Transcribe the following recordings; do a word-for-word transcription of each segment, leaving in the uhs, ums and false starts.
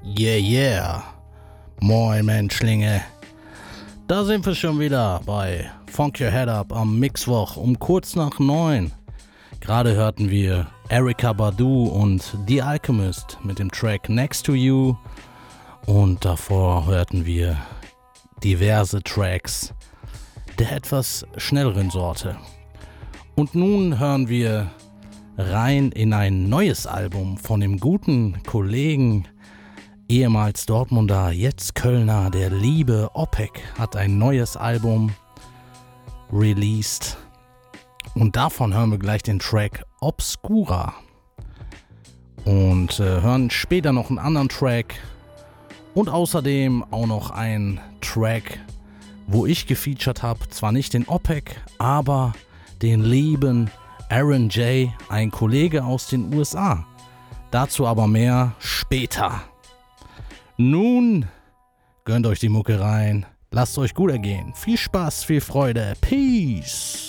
Yeah, yeah. Moin Menschlinge. Da sind wir schon wieder bei Funk Your Head Up am Mittwoch um kurz nach neun. Gerade hörten wir Erykah Badu und The Alchemist mit dem Track Next to You. Und davor hörten wir diverse Tracks der etwas schnelleren Sorte. Und nun hören wir rein in ein neues Album von dem guten Kollegen, ehemals Dortmunder, jetzt Kölner, der liebe Opek hat ein neues Album released. Und davon hören wir gleich den Track Obscura. Und äh, hören später noch einen anderen Track. Und außerdem auch noch einen Track, wo ich gefeatured habe. Zwar nicht den Opek, aber den lieben Aaron J., ein Kollege aus den U S A. Dazu aber mehr später. Nun gönnt euch die Mucke rein. Lasst euch gut ergehen. Viel Spaß, viel Freude. Peace.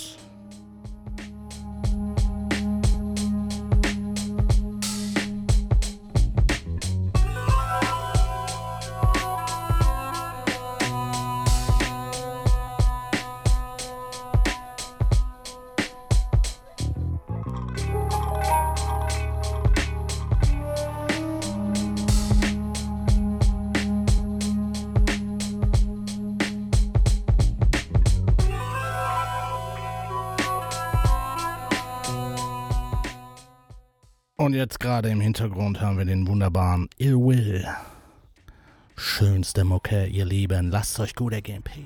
Und jetzt gerade im Hintergrund hören wir den wunderbaren Ill Will. Schönste Mucke, ihr Lieben. Lasst euch gut ergehen. Peace.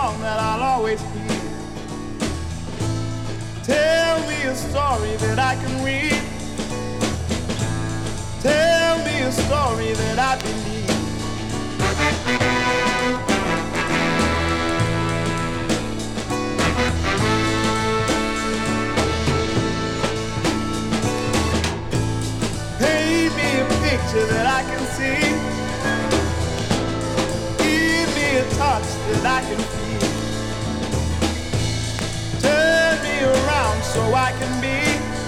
song that I'll always hear. Tell me a story that I can read. Tell me a story that I believe. Paint me a picture that I can see. Give me a touch that I can feel. Turn me around so I can be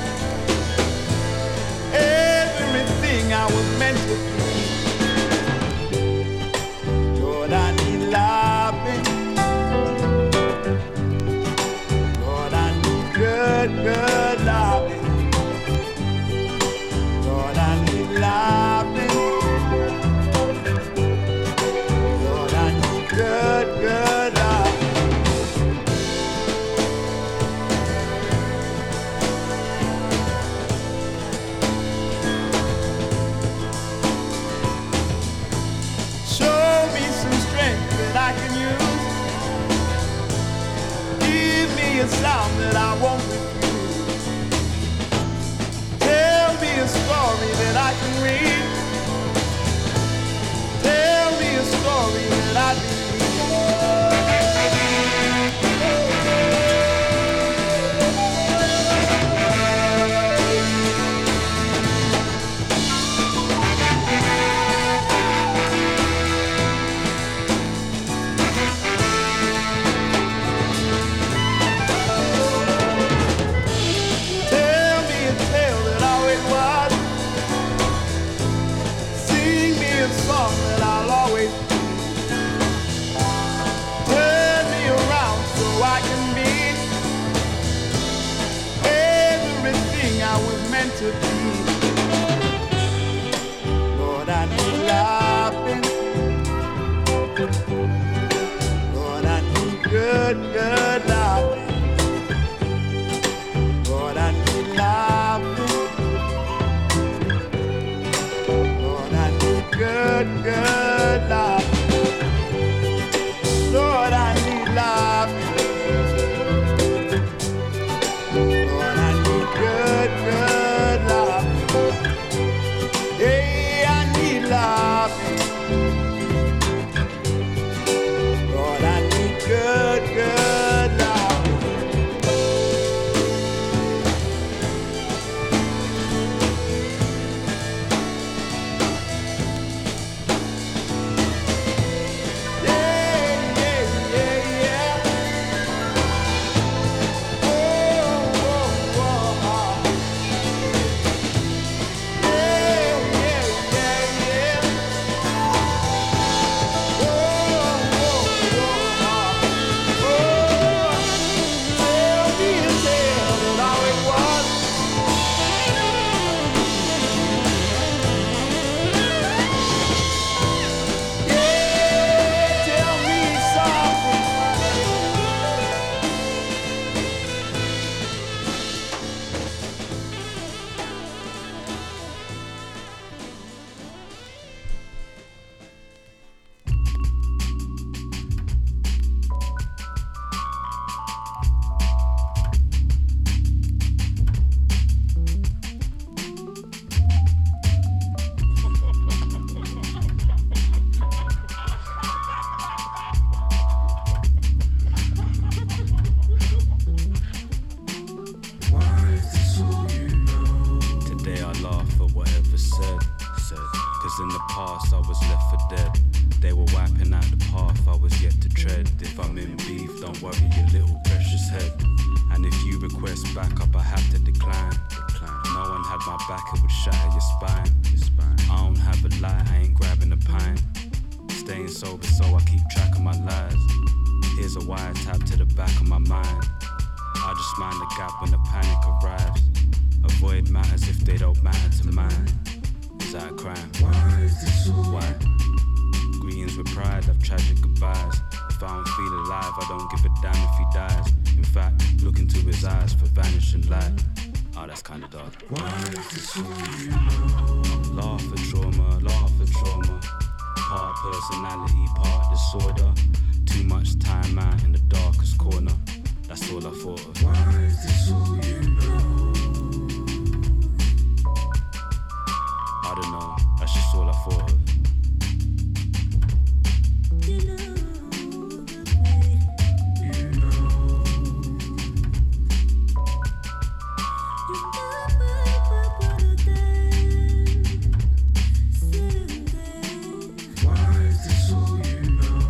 everything I was meant to be. Lord, I need loving. Lord, I need good, good loving. Lord, I need loving. Lord, I need good, good loving. I can use. Give me a sound that I won't refuse. Tell me a story that I can read. Tell me a story that I believe. That I'll always be. Turn me around so I can be everything I was meant to be. Lord, I need loving. Lord, I need good, good loving. Lord, I need loving. Good, good love. Lord, I need love. Lord, I need good, good love. Hey, I need love. Lord, I need good, good love. Laugh at trauma, part personality, part disorder. too much time out in the darkest corner. That's all I thought of. Why is this all you know? I don't know, that's just all I thought of. You know, you know. Why is this all you know?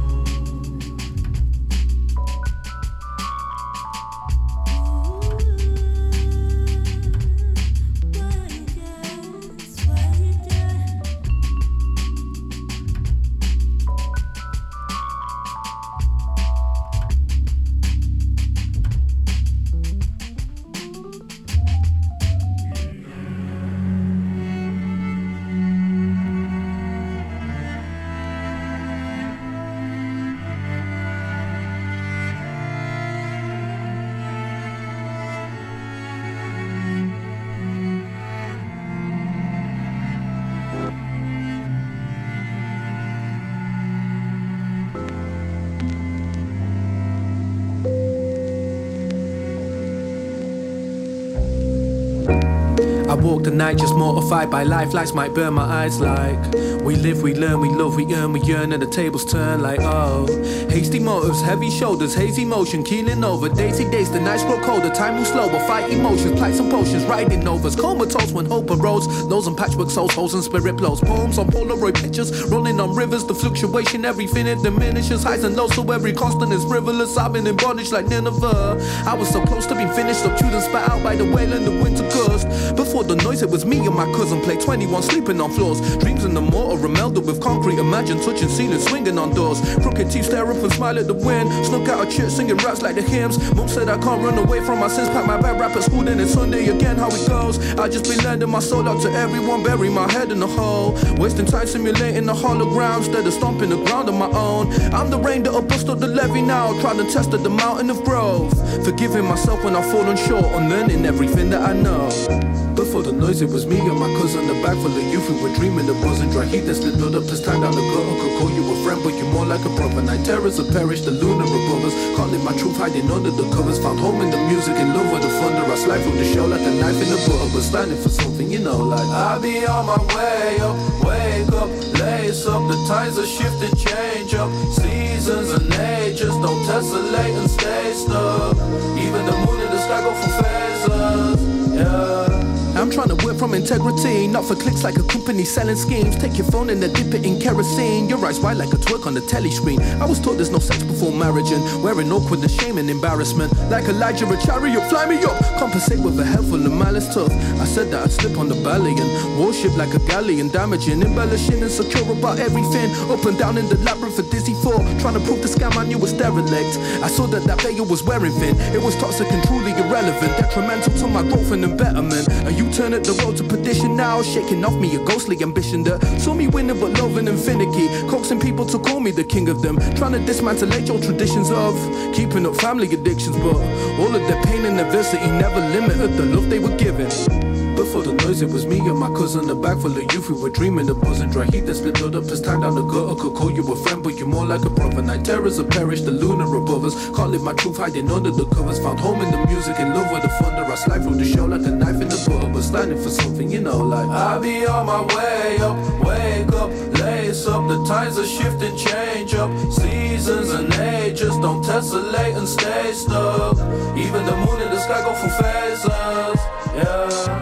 I walk the night just mortified by life. Lights might burn my eyes like we live, we learn, we love, we earn, we yearn, and the tables turn like oh. Hasty motives, heavy shoulders, hazy motion, keeling over. Daisy days, the nights grow colder, time moves slower. Fight emotions, plight some potions, riding overs. Comatose when hope arose. Nose and patchwork souls, holes and spirit blows. Poems on Polaroid pictures, rolling on rivers. The fluctuation, everything it diminishes. Highs and lows, so every constant is frivolous. I've been in bondage like Nineveh. I was so close to being finished, up chewed and spat out by the whale in the winter gust. Before the noise, it was me and my cousin play twenty-one, sleeping on floors. Dreams in the mortar, melded with concrete. Imagine touching ceilings, swinging on doors. Crooked teeth stare up and smile at the wind. Snuck out of church singing raps like the hymns. Mom said I can't run away from my sins. Pack my bag, rap at school, then it's Sunday again. How it goes? I just be lending my soul out to everyone, bury my head in the hole. Wasting time simulating the hologram instead of stomping the ground on my own. I'm the rain that'll bust up the levee now, trying to test at the mountain of growth. Forgiving myself when I've fallen short on learning everything that I know. Before the noise, it was me and my cousin. The bag full of youth, we were dreaming the buzzing. Dry heat that's built up this time down the gutter. Could call you a friend, but you're more like a brother. Night terrors have perished, the lunar above us. Can't live my truth hiding under the covers. Found home in the music and love with the thunder. I slide through the show like a knife in the butter. But standing for something, you know, like I be on my way up, wake up, lace up. The times are shifting, change up. Seasons and ages don't tessellate and stay stuck. Even the moon and the sky go for phases, yeah. I'm trying to work from integrity, not for clicks like a company selling schemes. Take your phone and then dip it in kerosene. Your eyes wide like a twerk on the telly screen. I was taught there's no sex before marriage and wearing awkwardness, shame and embarrassment. Like Elijah, a chariot, fly me up. Compensate with a head full of malice tough. I said that I'd slip on the belly and worship like a galleon, damaging, embellishing, insecure about everything. Up and down in the labyrinth of dizzy fall, trying to prove the scam I knew was derelict. I saw that that veil was wearing thin. It was toxic and truly irrelevant, detrimental to my growth and embetterment. And you turn at the road to perdition now, shaking off me a ghostly ambition that saw me winning but loving and finicky, coaxing people to call me the king of them, trying to dismantle age-old traditions of keeping up family addictions, but all of their pain and adversity never limited the love they were given. Before the noise, it was me and my cousin. The bag full of youth, we were dreaming the buzzing. Dry heat that's been built up as time down the gutter. Could call you a friend, but you're more like a brother. Night terrors have perished, the lunar above us. Can't live my truth hiding under the covers. Found home in the music and love with the thunder. I slide through the show like a knife in the butter, but standing for something, you know, like I be on my way up, wake up, lace up. The times are shifting, change up. Seasons and ages don't tessellate and stay stuck. Even the moon and the sky go for phases, yeah.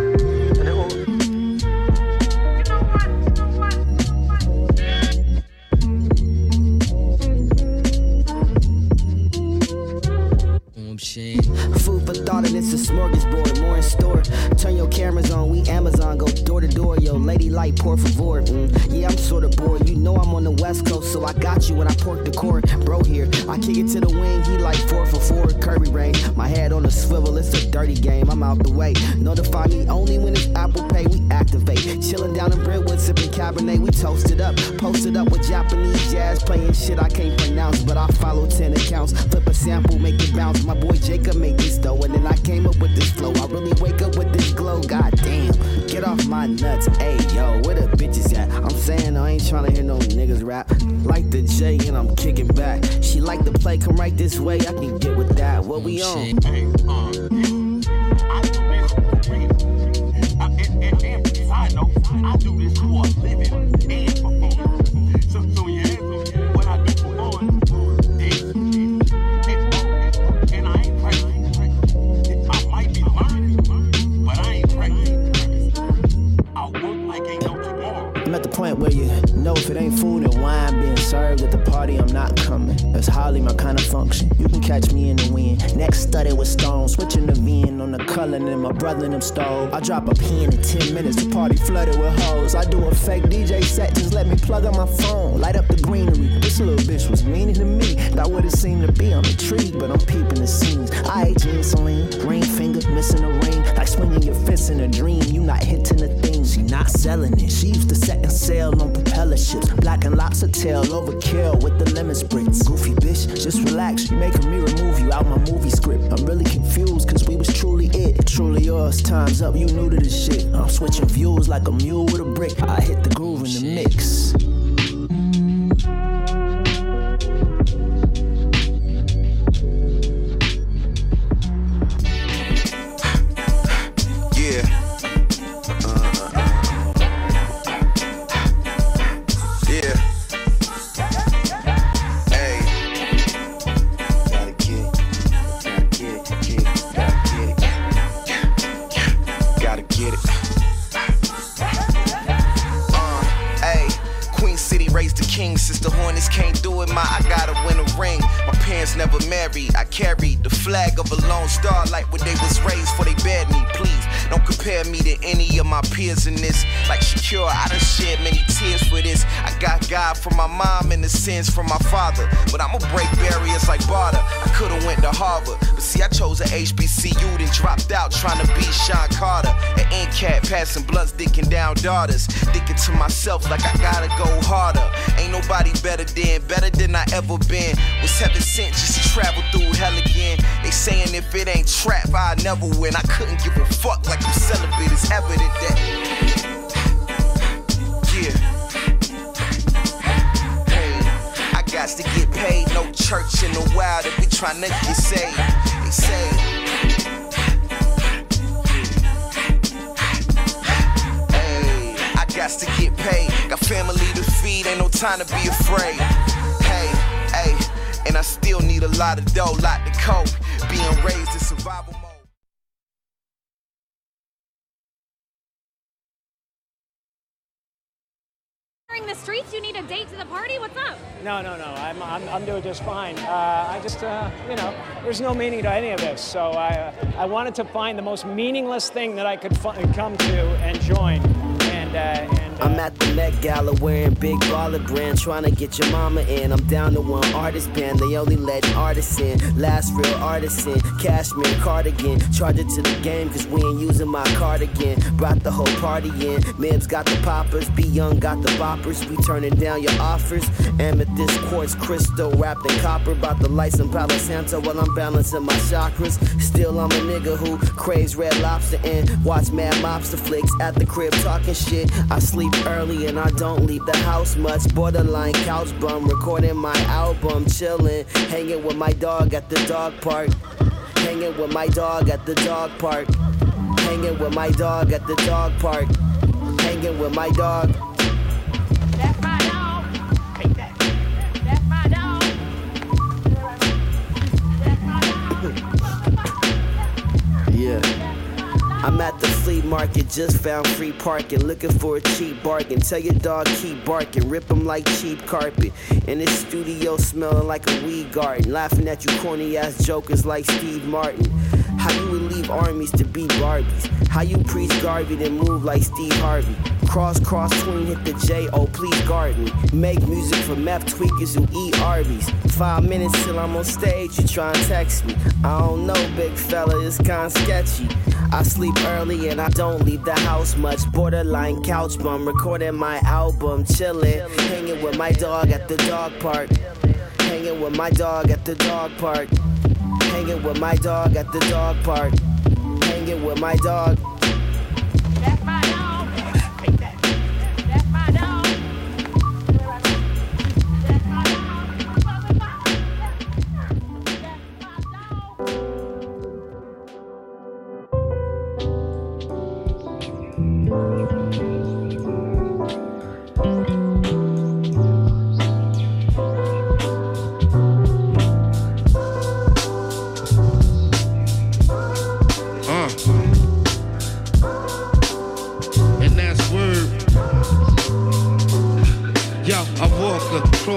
Food for thought and it's a smorgasbord, more in store. Turn your cameras on, we Amazon, go door to door. Yo, lady light, por favor. Mm, yeah, I'm sorta bored. You know I'm on the west coast, so I got you when I pork the cord. Bro here, I kick it to the wing, he like four for four, Kirby rain. My head on a swivel, it's a dirty game, I'm out the way. Notify me only when it's Apple Pay, we activate. Chillin' down in Brentwood, sipping Cabernet, we toasted up. Posted up with Japanese jazz, playing shit I can't pronounce, but I follow ten accounts. Flip a sample, make it bounce. My boy Jacob make this though, and then I came up with this flow. I really wake up with this glow, goddamn. Get off my nuts, ayy, yo, where the bitches at? I'm saying I ain't tryna hear no niggas rap. Like the J and I'm kicking back. She like to play, come right this way, I can get with that. What we on? Hey, uh, I do this for real. I, and, and, and side note, I do this for a living and for fun. So, so yeah, what I do for fun is, and I ain't practicing. I might be learning, but I ain't practicing. I work like ain't no tomorrow. I'm at the point where you know if it ain't food and wine being served at the party, I'm not coming. That's hardly my kind of function. You can catch me in the wind. Next study with stones, switching the V N on the color and my brother and them stole. I drop a pin in ten minutes, the party flooded with hoes. I do a fake D J set, just let me plug on my phone. Light up the greenery. This little bitch was meaning to me. Not what it seemed to be. I'm intrigued, but I'm peeping the scenes. I ate insulin, ring finger, missing a ring. Like swinging your fists in a dream. You not hitting the thing. She not selling it. She used to set and sail on propeller ships. Black and lobster tail, overkill with the lemon spritz. Goofy bitch, just relax. You making me remove you out my movie script. I'm really confused, cause we was truly it. Truly yours, time's up, you new to this shit. I'm switching views like a mule with a brick. I hit the groove in the mix. Never married, I carried the flag of a lone star like when they was raised for they bed me. Please don't compare me to any of my peers in this. Like Shakur, I done shed many tears for this. I got God from my mom and the sins from my father, but I'ma break barriers like barter. I could've went to Harvard, but see I chose a H B C U, then dropped out trying to be Sean Carter. An N C A T passing blunts, dicking down daughters. Thinking to myself like I gotta go harder. Ain't nobody better than, better than I ever been. Was heaven sent just to travel through hell again. They saying if it ain't trap, I'll never win. I couldn't give a fuck like you celibate. It's evident that, yeah. Hey, I got to get paid. No church in the wild if we tryna get saved. They say, hey, I got to get paid. Got family to feed, ain't no time to be afraid. Hey, hey. And I still need a lot of dough, lot to cope. Being raised in survival mode. The streets, you need a date to the party? What's up? No, no, no. I'm, I'm, I'm doing just fine. Uh, I just, uh, you know, there's no meaning to any of this. So I, uh, I wanted to find the most meaningless thing that I could f- come to and join. And, uh, and uh, I'm at the Met Gala wearing big baller brand, trying to get your mama in. I'm down to one artist band, they only let artists in. Last real artisan, cashmere cardigan. Charge it to the game, cause we ain't using my cardigan. Brought the whole party in. Mibs got the poppers, Be Young got the boppers. We turning down your offers. Amethyst, quartz, crystal, wrapped in copper. About the lights in Palo Santo while I'm balancing my chakras. Still I'm a nigga who craves Red Lobster and watch Mad Mobster flicks at the crib talking shit. I sleep early and I don't leave the house much. Borderline couch bum, recording my album, chilling, hanging with my dog at the dog park. Hanging with my dog at the dog park. Hanging with my dog at the dog park. Hanging with my dog. That's my dog. Take that. That's my dog. That's my dog. Yeah. I'm at the flea market, just found free parking, looking for a cheap bargain. Tell your dog keep barking, rip him like cheap carpet. In this studio smelling like a weed garden, laughing at you corny ass jokers like Steve Martin. How you would leave armies to be Barbies? How you preach Garvey then move like Steve Harvey? Cross, cross, tween, hit the J, oh please guard me. Make music for meth tweakers who eat Arby's. Five minutes till I'm on stage, you try and text me. I don't know, big fella, it's kinda sketchy. I sleep early and I don't leave the house much. Borderline couch bum, recording my album, chillin'. Hanging with my dog at the dog park. Hanging with my dog at the dog park. Hanging with my dog at the dog park. Hanging with my dog. That's my dog.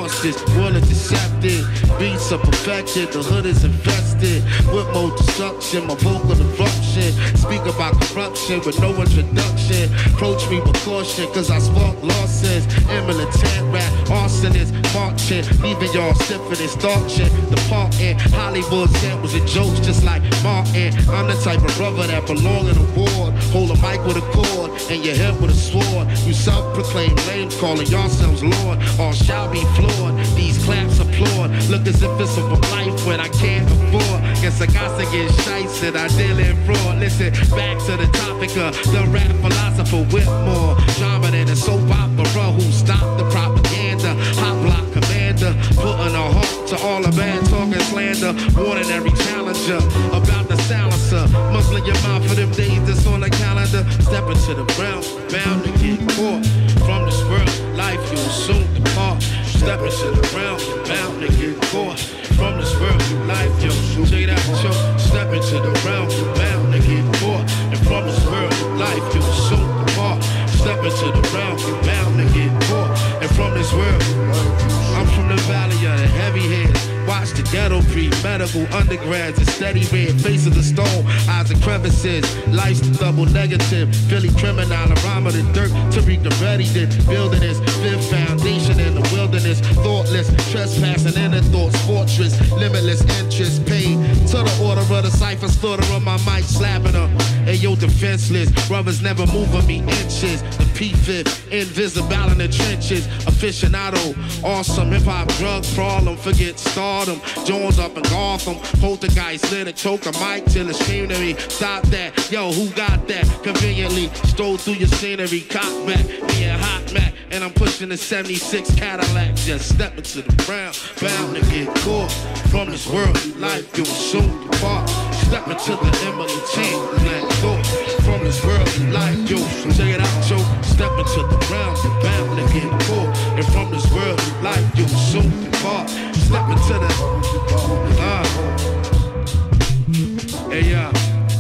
sources, world is deceptive. Beats are perfected, the hood is infested with more destruction, my vocal eruption. Speak about corruption with no introduction. Approach me with caution, cause I spark losses. Militant rap, arsonist, marching, leaving y'all syphilis, dark shit. The part in Hollywood samples and jokes just like Martin. I'm the type of brother that belong in a ward. Hold a mic with a cord and your head with a sword. You self-proclaimed names calling yourselves Lord. All shall be floored, these claps applaud. Look as if it's a life when I can't afford. Guess I got to get shiced, I deal in fraud. Listen, back to the topic of the rap philosopher Whitmore. Drama than a soap opera who stopped the propaganda. Hot block commander, putting a halt to all the bad talk and slander. Warning every challenger about the silencer. Muzzling your mouth for them days that's on the calendar. Step into the realm, bound to get caught. From this world, life you'll soon depart. Step into the realm, bound to get caught. From this world, life you'll soon take that choke. Step into the realm, bound to get caught. And from this world, life you'll soon depart. Step into the realm, bound to get caught. And from this world, I'm from the valley of the heavy heads. Watch the ghetto pre-medical undergrads and steady red face of the stone, eyes and crevices. Life's the double negative. Philly criminal, aroma the dirt. Tariq the ready did. Building this fifth foundation in the wilderness. Thoughtless, trespassing in the thoughts fortress. Limitless interest paid to the order of the cipher. Slaughter on my mic, slapping her. Hey yo, defenseless. Brothers never moving me inches. The P-fifth, invisible in the trenches. Aficionado, awesome hip-hop drug problem. Forget stardom. Jones up in Gotham. Poltergeist, lit and choke a mic till it scream to me. Stop that. Yo, who got that? Conveniently stroll through your scenery. Cock back, me and Hot Mac. And I'm pushing the seventy-six Cadillac. Just step into the ground. Bound to get caught. From this world, life you'll soon depart. Step into the Emily chain. Let go. From this world, life you'll soon. Check it out, yo. Step into the ground. Bound to get caught. And from this world, life you'll soon depart. Step into the uh. Hey, yeah.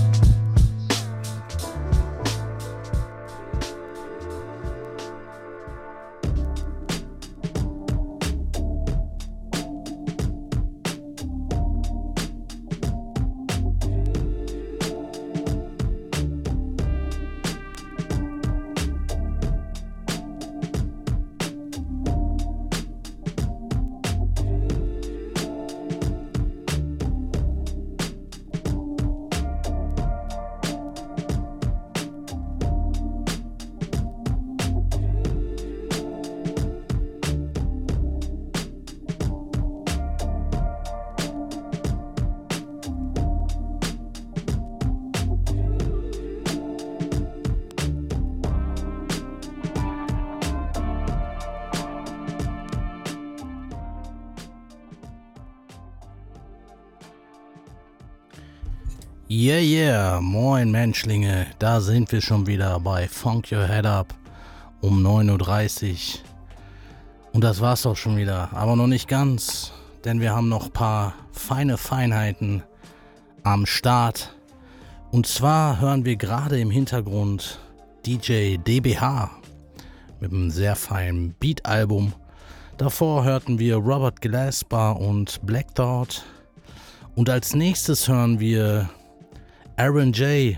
Yeah, yeah, moin Menschlinge, da sind wir schon wieder bei Funk Your Head Up um neun Uhr dreißig. Und das war's auch schon wieder, aber noch nicht ganz, denn wir haben noch ein paar feine Feinheiten am Start. Und zwar hören wir gerade im Hintergrund D J D B H mit einem sehr feinen Beat-Album. Davor hörten wir Robert Glasper und Black Thought. Und als nächstes hören wir Aaron J,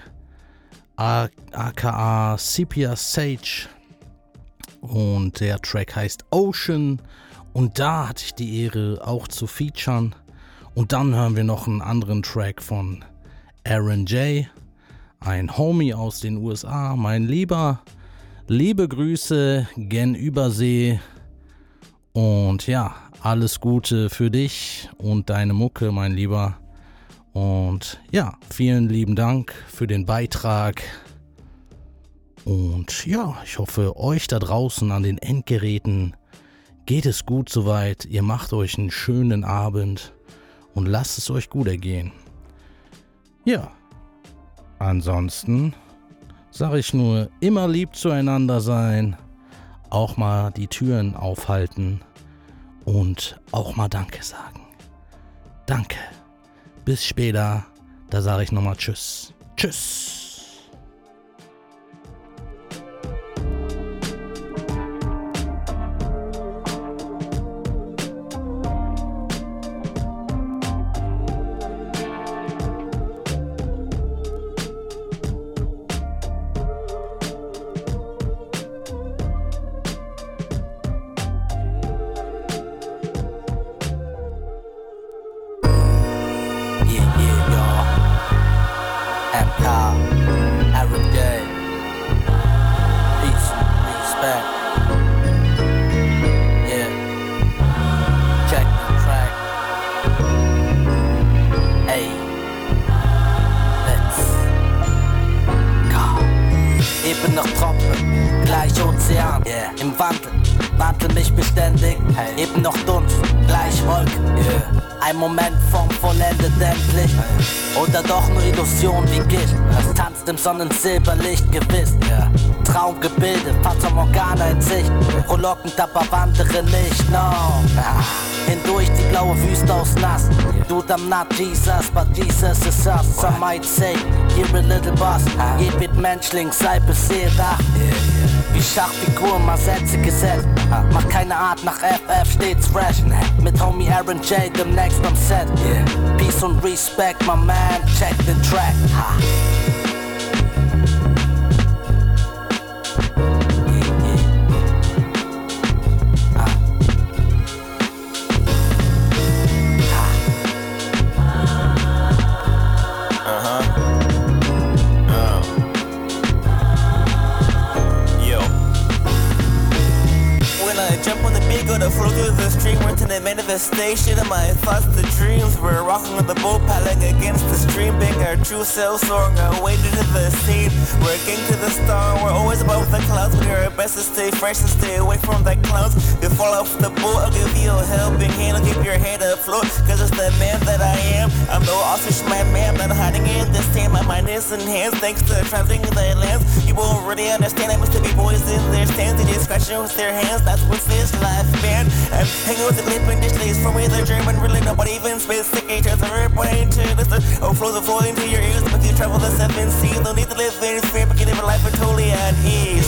aka Sepia Sage, und der Track heißt Ocean, und da hatte ich die Ehre auch zu featuren. Und dann hören wir noch einen anderen Track von Aaron J, ein Homie aus den U S A, mein Lieber. Liebe Grüße gen Übersee und ja, alles Gute für dich und deine Mucke, mein Lieber. Und ja, vielen lieben Dank für den Beitrag. Und ja, ich hoffe, euch da draußen an den Endgeräten geht es gut soweit. Ihr macht euch einen schönen Abend und lasst es euch gut ergehen. Ja, ansonsten sage ich nur, immer lieb zueinander sein, auch mal die Türen aufhalten und auch mal Danke sagen. Danke. Bis später, da sage ich nochmal Tschüss. Tschüss. Ozean, yeah. Im Wandel, wandel mich beständig, hey. Eben noch Dunst, gleich Wolke, yeah. Ein Moment vom vollendet endlich, hey. Oder doch nur Illusion wie Gift, es tanzt im Sonnensilberlicht gewiss, yeah. Traumgebilde, Fata Morgana in Sicht, frohlockend, aber wandere nicht, no. Ah. Hindurch die blaue Wüste aus Nass. Dude, I'm not Jesus, but Jesus is us. Some might say, you're a little boss. Jed Menschling, sei beseelt, ach. Wie Schachfiguren, mal Sätze gesetzt. Mach keine Art nach F F, stets fresh. Mit Homie Aaron J, demnächst am Set. Peace und Respect, my man, check den Track. Manifestation of my thoughts, the dreams. We're rocking on the boat, paddling against the stream, being our true selves, soaring our way to the scene. We're king to the star, we're always above the clouds. We do our best to stay fresh and stay away from the clouds. You fall off the boat, I'll give you a helping hand. I'll keep your head afloat, cause it's the man that I am. I'm no ostrich, my man, I'm not hiding in this time. My mind is enhanced, thanks to traveling the lands. You won't really understand, I must be boys in their stands. They just scratching with their hands, that's what's this life, man. I'm hanging with the lip and displays for me, the German, really nobody even space. Sick agents are reporting to this. Oh, flows are flowing to your ears, but you travel the seven seas. Don't need to live in fear, but you live a life with totally at ease.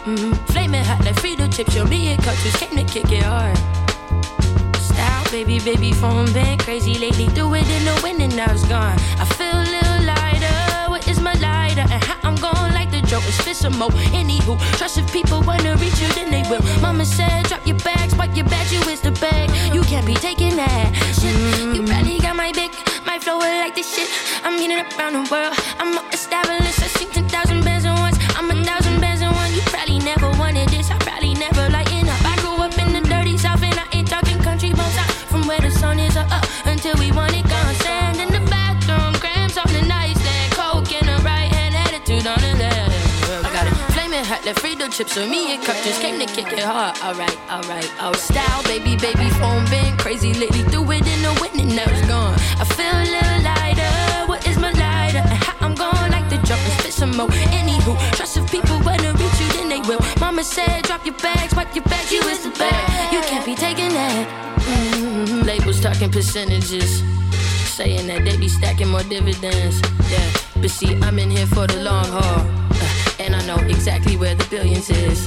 Mm-hmm. Flaming hot like Frito chips, show me it cultures came to kick it hard. Style, baby, baby, phone been crazy lately. Do it in the wind and now it's gone. I feel a little lighter. What is my lighter? And how I'm going like the joke is fissimo. Anywho, trust if people wanna reach you, then they will. Mama said, drop your bags, wipe your bag, you is the bag. You can't be taking that shit. Mm-hmm. You probably got my big, my flow like this shit. I'm getting around the world. I'm more established. I see ten thousand bands at once. I'm a thousand bands at one. You probably never wanted this. I probably never lighten up. I grew up in the dirty south and I ain't talking country bones out. From where the sun is up, up until we want it gone. Stand in the bathroom, grams on the nightstand, coke in the right hand, attitude on the left. I got it flaming hot, like Frito chips, so me and Cup just came to kick it hard. Alright, alright, oh style, baby, baby, phone been crazy lately. Threw it in the wind and now it's gone. I feel a little lighter. What is my lighter? And how I'm going like the jump and spit some more. Anywho, trust if people wanna reach you, then they will. Mama said, drop your bags, wipe your bags, you is the bag. You can't be taking that. Mm-hmm. Labels talking percentages, saying that they be stacking more dividends. Yeah, but see, I'm in here for the long haul, uh, and I know exactly where the billions is.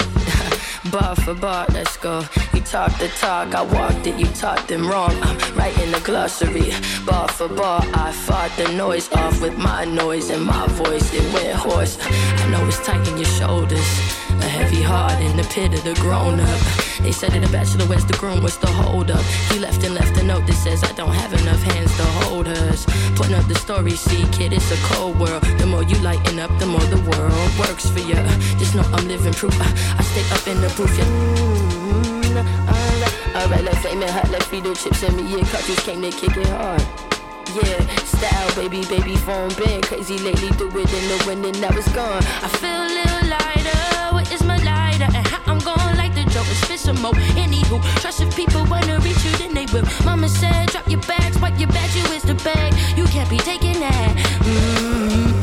Bar for bar, let's go. You talk the talk, I walked it, you taught them wrong. I'm right in the glossary. Bar for bar, I fought the noise off with my noise and my voice. It went hoarse. I know it's tight in your shoulders, a heavy heart in the pit of the grown up. They said that the bachelor, where's the groom, what's the hold up? He left and left a note that says I don't have enough hands to hold hers. Putting up the story, see kid, it's a cold world. The more you lighten up, the more the world works for you. Just know I'm living proof. I stay up in the proof, yeah. Mm-hmm. Alright, alright, like flaming hot, like Frito chips and me, yeah, cartridge came to kick it hard. Yeah, style, baby, baby, phone been crazy lately. Do it in the wind and now it's gone. I feel a little lighter. What is my lighter? And how I'm going like the joke is fissimo. Anywho, trust if people wanna reach you, then they will. Mama said, drop your bags, wipe your bags, you is the bag. You can't be taking that. Mm-hmm.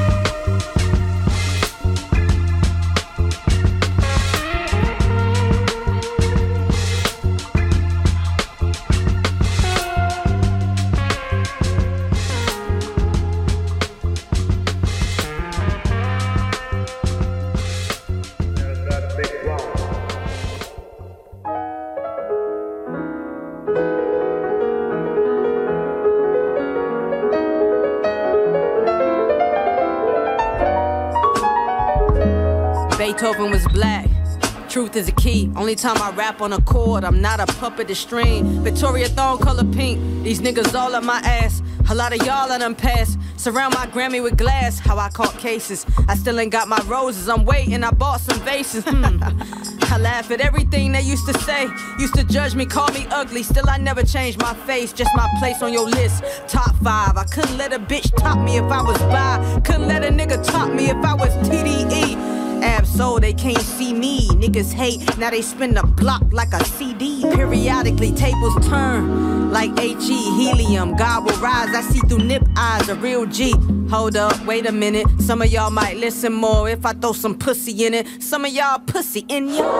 Beethoven was black. Truth is a key. Only time I rap on a chord, I'm not a puppet to string. Victoria Thorne color pink. These niggas all up my ass. A lot of y'all I done passed. Surround my Grammy with glass. How I caught cases. I still ain't got my roses. I'm waiting. I bought some vases. Hmm. I laugh at everything they used to say. Used to judge me, call me ugly. Still I never changed my face. Just my place on your list. Top five. I couldn't let a bitch top me if I was bi. Couldn't let a nigga top me if I was T D E. Ab-so, they can't see me. Niggas hate, now they spin the block like a C D. Periodically, tables turn like H E, helium. God will rise, I see through nip eyes, a real G. Hold up, wait a minute. Some of y'all might listen more if I throw some pussy in it. Some of y'all pussy in ya.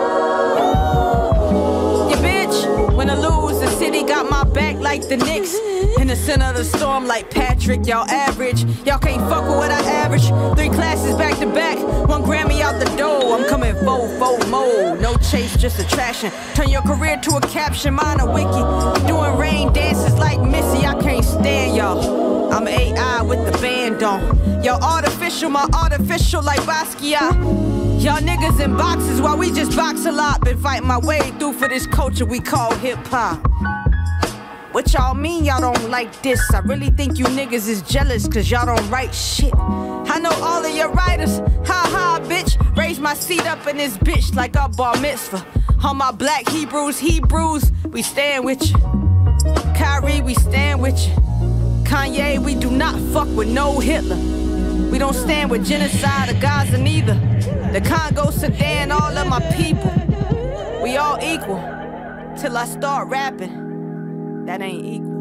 Yeah, bitch, when I lose, the city got my back like the Knicks. In the center of the storm like Patrick, y'all average. Y'all can't fuck with what I average. Three classes back to back, one Grammy out the door. I'm coming full, full mode. No chase, just attraction. Turn your career to a caption, mine a wiki. Doing rain dances like Missy, I can't stand y'all. I'm A I with the band on. Y'all artificial, my artificial like Basquiat. Y'all niggas in boxes while we just box a lot. Been fighting my way through for this culture we call hip-hop. What y'all mean y'all don't like this? I really think you niggas is jealous cause y'all don't write shit. I know all of your writers, ha ha bitch. Raise my seat up in this bitch like a bar mitzvah. All my black Hebrews, Hebrews, we stand with you. Kyrie, we stand with you. Kanye, we do not fuck with no Hitler. We don't stand with genocide or Gaza neither. The Congo, Sudan, all of my people. We all equal till I start rapping. That ain't equal.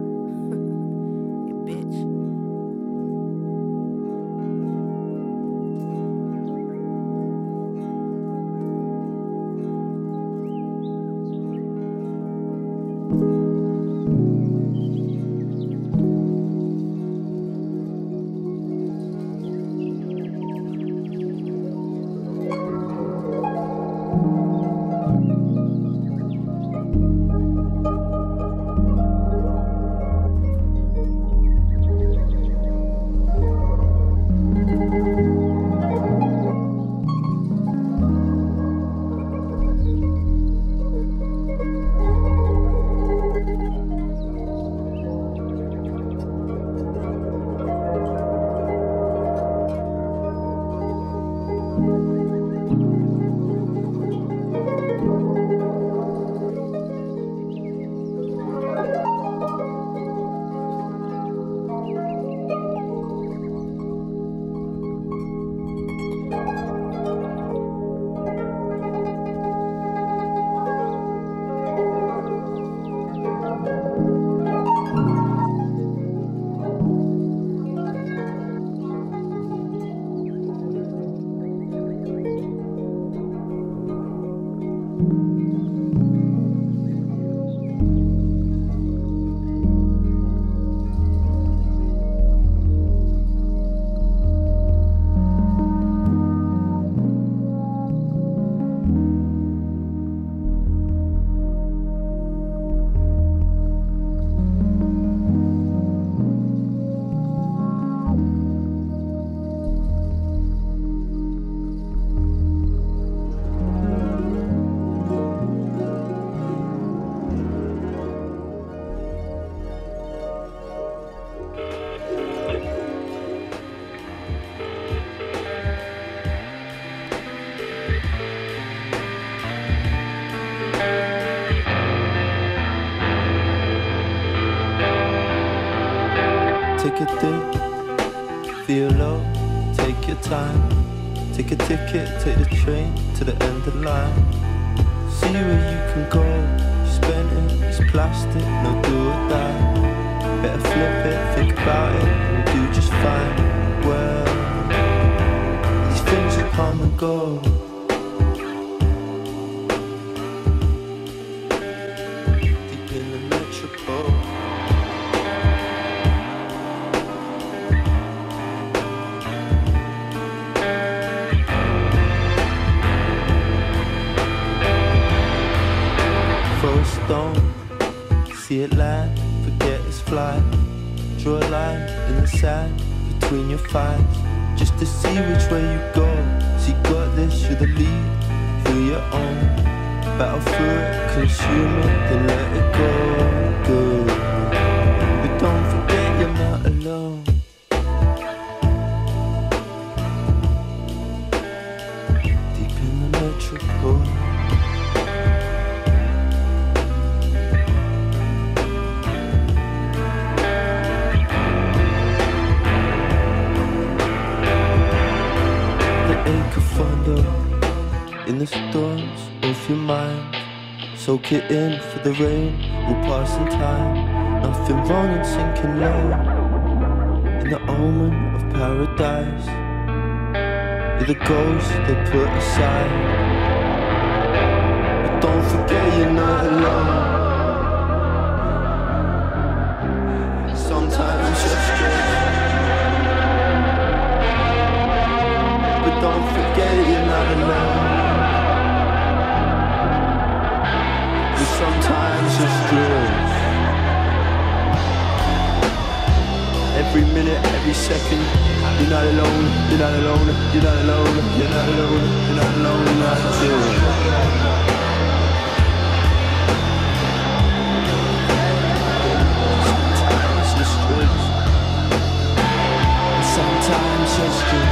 You bitch. Take a dip, feel low, take your time. Take a ticket, take the train to the end of the line. See where you can go, you spend it, it's plastic, no do or die. Better flip it, think about it, and do just fine. Well, these things will come and go. Deep in the metropole. Stone, see it land, forget it's fly. Draw a line in the sand between your thighs, just to see which way you go. So you got this, you're the lead, feel your own. Battle through it, consume it, then let it go. Good, but don't forget you're not alone. Deep in the metropole. In the storms of your mind, soak it in for the rain will pass in time. Nothing wrong in sinking low in the omen of paradise. You're the ghost they put aside, but don't forget you're not alone. Sometimes it's just straight, but don't forget you're not alone. Sometimes it's true. Every minute, every second, you're not alone, you're not alone, you're not alone, you're not alone, you're not alone, you're not alone. Sometimes it's true. Sometimes it's true.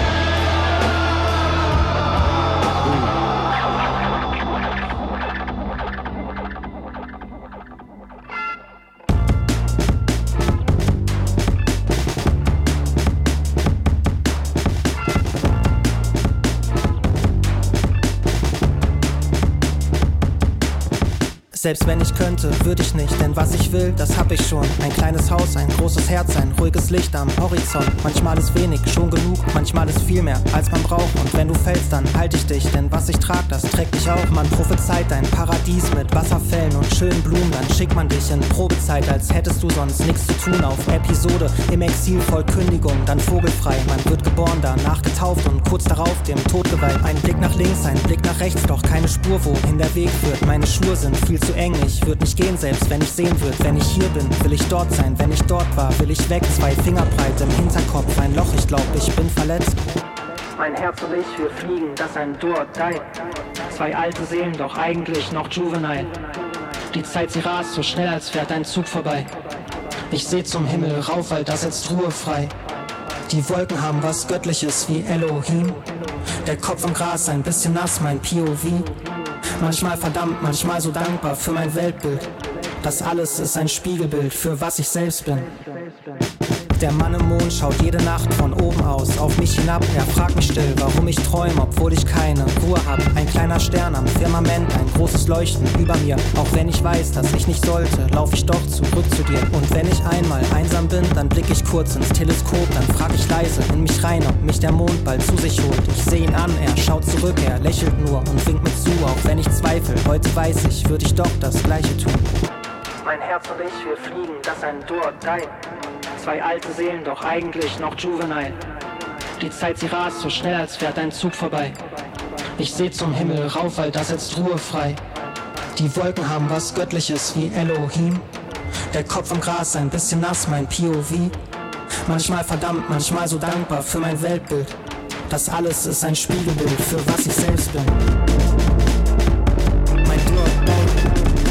Selbst wenn ich könnte, würde ich nicht, denn was ich will, das hab ich schon. Ein kleines Haus, ein großes Herz, ein ruhiges Licht am Horizont. Manchmal ist wenig, schon genug, manchmal ist viel mehr, als man braucht. Und wenn du fällst, dann halt ich dich, denn was ich trag, das trägt dich auch. Man prophezeit ein Paradies mit Wasserfällen und schönen Blumen. Dann schickt man dich in Probezeit, als hättest du sonst nichts zu tun. Auf Episode, im Exil voll Kündigung, dann vogelfrei. Man wird geboren, danach getauft und kurz darauf dem Tod geweiht. Ein Blick nach links, ein Blick nach rechts, doch keine Spur, wohin der Weg führt. Meine Schuhe sind viel zu eng, ich würd nicht gehen, selbst wenn ich sehen würd. Wenn ich hier bin, will ich dort sein, wenn ich dort war, will ich weg. Zwei Finger breit im Hinterkopf, ein Loch, ich glaub, ich bin verletzt. Mein Herz und ich, wir fliegen, das ein Do or Die. Zwei alte Seelen, doch eigentlich noch juvenile. Die Zeit, sie rast so schnell, als fährt ein Zug vorbei. Ich seh zum Himmel rauf, weil das jetzt Ruhe frei. Die Wolken haben was Göttliches wie Elohim. Der Kopf im Gras, ein bisschen nass, mein P O V. Manchmal verdammt, manchmal so dankbar für mein Weltbild. Das alles ist ein Spiegelbild für was ich selbst bin. Der Mann im Mond schaut jede Nacht von oben aus auf mich hinab. Er fragt mich still, warum ich träume, obwohl ich keine Ruhe hab. Ein kleiner Stern am Firmament, ein großes Leuchten über mir. Auch wenn ich weiß, dass ich nicht sollte, lauf ich doch zurück zu dir. Und wenn ich einmal einsam bin, dann blick ich kurz ins Teleskop. Dann frag ich leise in mich rein, ob mich der Mond bald zu sich holt. Ich seh ihn an, er schaut zurück, er lächelt nur und winkt mir zu. Auch wenn ich zweifle, heute weiß ich, würde ich doch das Gleiche tun. Mein Herz und ich, wir fliegen, das ein Do or Die. Zwei alte Seelen, doch eigentlich noch juvenile. Die Zeit, sie rast so schnell, als fährt ein Zug vorbei. Ich seh zum Himmel rauf, all das jetzt ruhefrei. Die Wolken haben was Göttliches wie Elohim. Der Kopf im Gras, ein bisschen nass, mein P O V. Manchmal verdammt, manchmal so dankbar für mein Weltbild. Das alles ist ein Spiegelbild für was ich selbst bin. Mein Do or Die.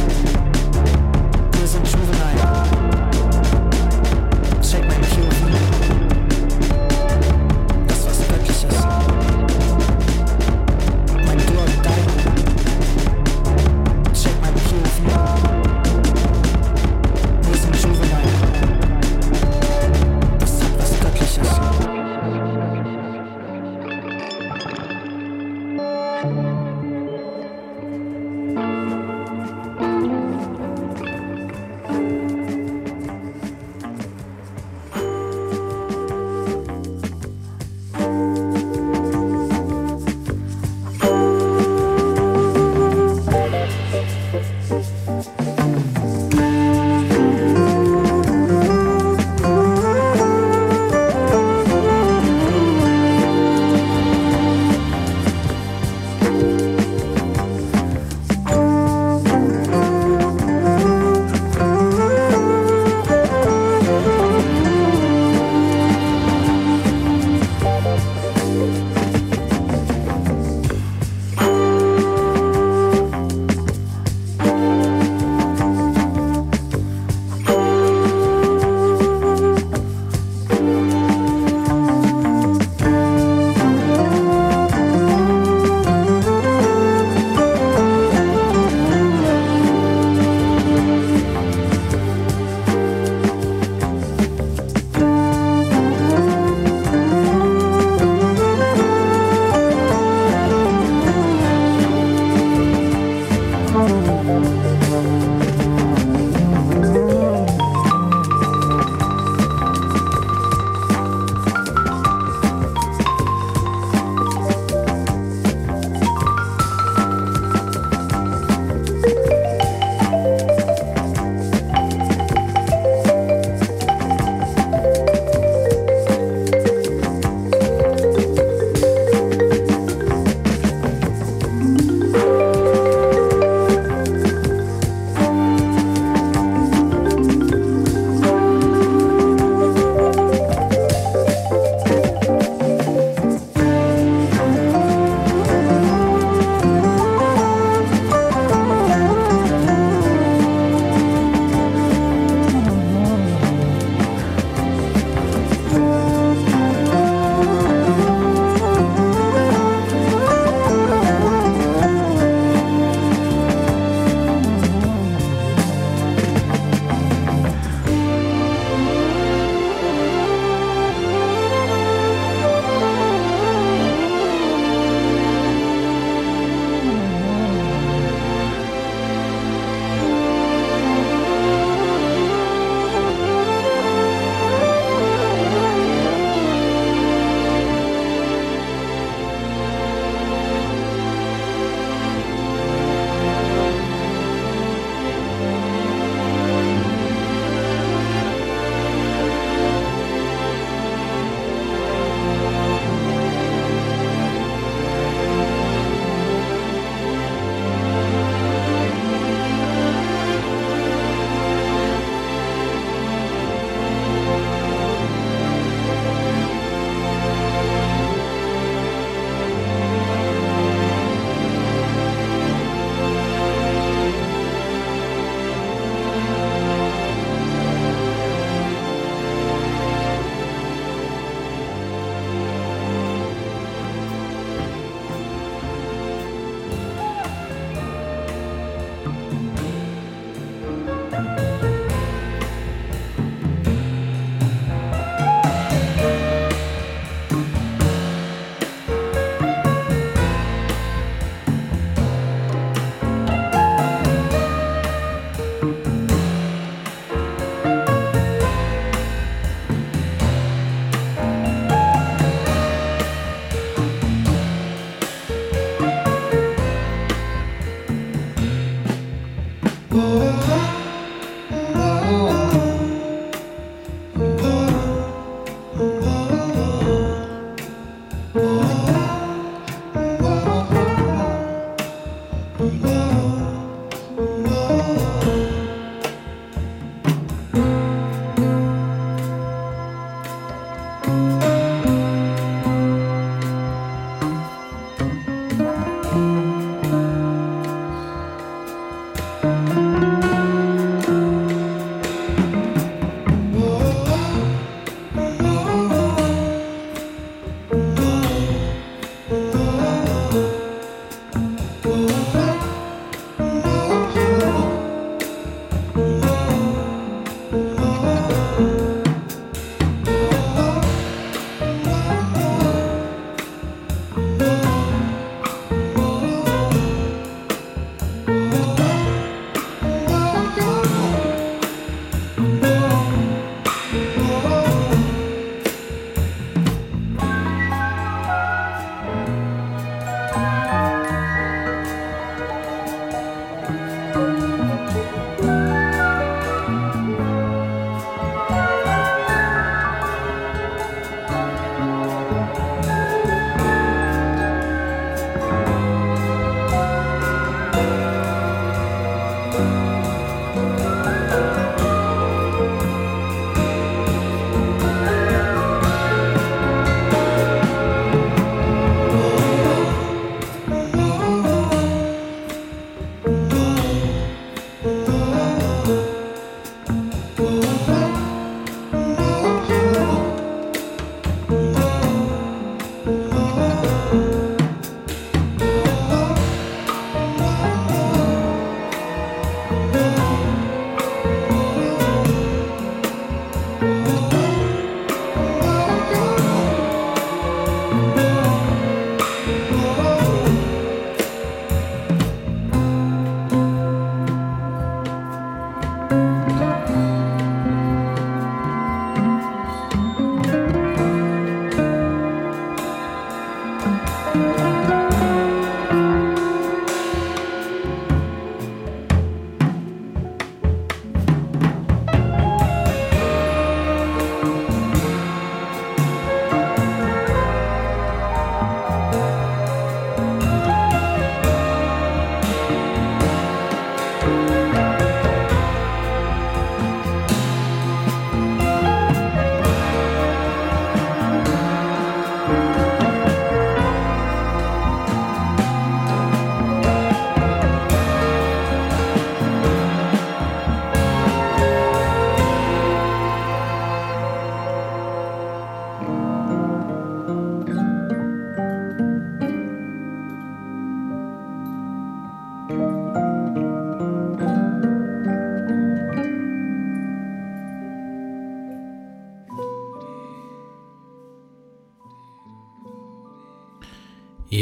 Wir sind juvenile. Check mein P O V. Das was Göttliches. Mein Do or Die. Check mein P O V. Wir sind juvenile. Das hat was Göttliches.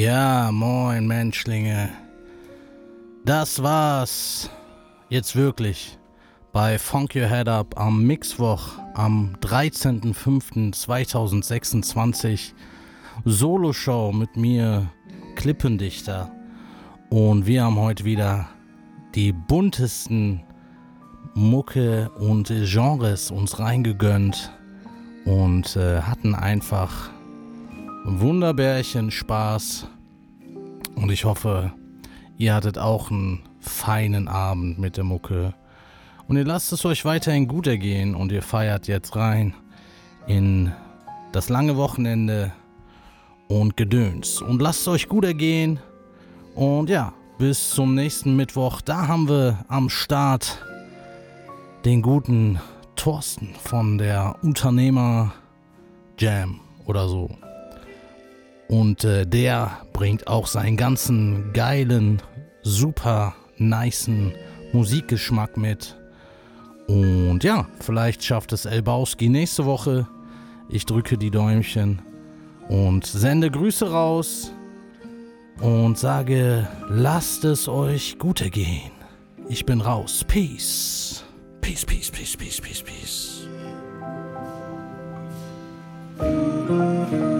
Ja, moin Menschlinge. Das war's jetzt wirklich bei Funk Your Head Up am Mittwoch am dreizehnten fünften zweitausendsechsundzwanzig. Solo-Show mit mir, Klippendichter. Und wir haben heute wieder die buntesten Mucke und Genres uns reingegönnt und äh, hatten einfach Wunderbärchen Spaß. Und ich hoffe, ihr hattet auch einen feinen Abend mit der Mucke. Und ihr lasst es euch weiterhin gut ergehen und ihr feiert jetzt rein in das lange Wochenende und Gedöns. Und lasst es euch gut ergehen. Und ja, bis zum nächsten Mittwoch. Da haben wir am Start den guten Thorsten von der Unternehmer Jam oder so. Und äh, der bringt auch seinen ganzen geilen, super nicen Musikgeschmack mit. Und ja, vielleicht schafft es Elbowski nächste Woche. Ich drücke die Däumchen und sende Grüße raus und sage, lasst es euch gut ergehen. Ich bin raus. Peace. Peace, peace, peace, peace, peace, peace.